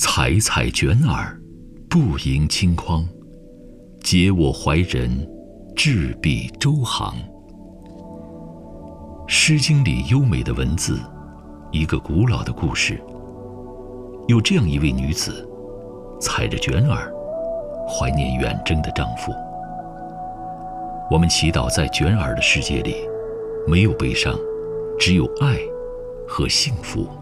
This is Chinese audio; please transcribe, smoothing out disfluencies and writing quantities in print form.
采采卷耳，不盈顷筐。解我怀人，执笔周行。《诗经》里优美的文字，一个古老的故事。有这样一位女子，采着卷耳，怀念远征的丈夫。我们祈祷在卷耳的世界里，没有悲伤，只有爱和幸福。